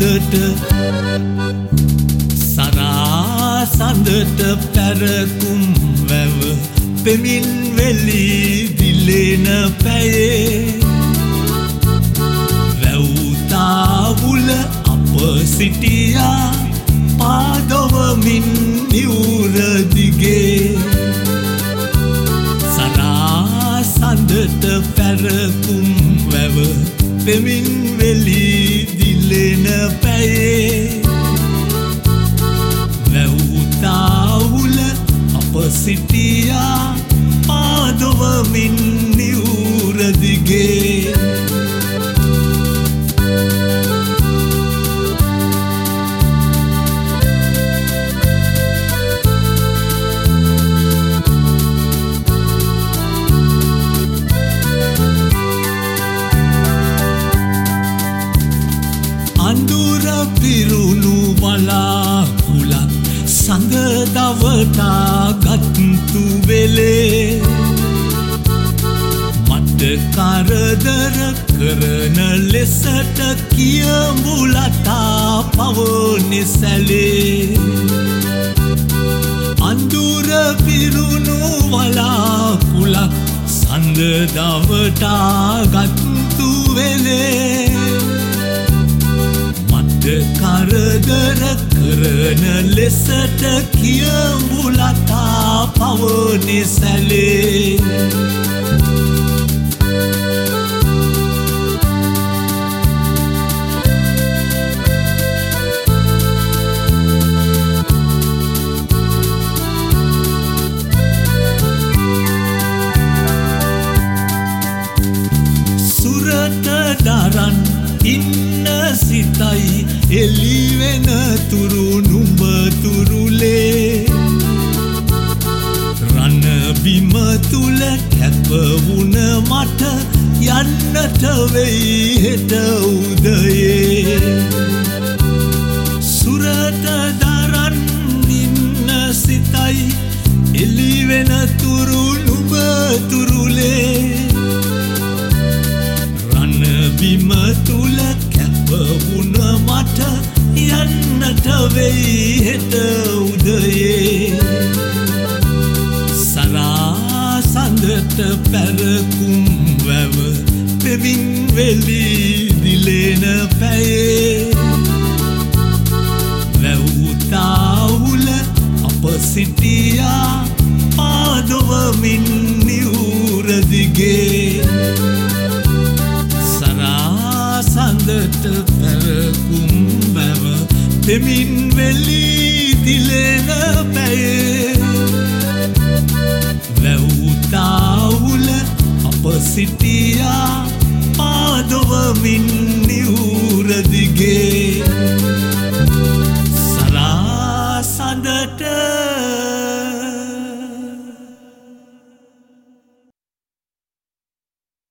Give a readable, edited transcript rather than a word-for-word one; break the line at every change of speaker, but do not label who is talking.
සඳට සරා සඳට පැරකුම් වැව පෙමින් වෙලි දිලෙන පැයේ වැව්තාවුල අප සිටියා පාදවමින් නිවුර දිගේ සරා සඳට පැරකුම් වැව පෙමින් වෙලි දිලෙන පැයේ වැව්තාවුල අප සිටියා පාදවමින් නිවුර දිගේ අඳුර පිරුණු වලාකුළක් සඳ දවටා ගත්තු වෙලේ මට කරදර කරන ලෙසට කියඹුලතා පවනේ සැලේ අඳුර පිරුණු වලාකුළක් සඳ දවටා ගත්තු වෙලේ කරදර කරන ලෙසට කියඹුලතා පවනේ සැලේ සුරට දරන් ඉන්න සිතයි එළිවෙන තුරු නුඹ තුරුලේ රණ බිම තුල කැප වුණ මට යන්නට වෙයි හෙට උදයේ සුරට දරන් ඉන්න සිතයි එළිවෙන තුරු නුඹ තුරුලේ රණ බිම තුල වුණ මට යන්නට වෙයි හෙට උදයේ සරා සඳට පැරකුම් වැව පෙමින් වෙලි දිලෙන පැයේ වැව්තාවුල අප සිටියා පාදවමින් නිවුර දිගේ සඳට පැරකුම් වැව පෙමින් වෙලි දිලෙන පැයේ වැව්තාවුල අප සිටියා පාදවමින්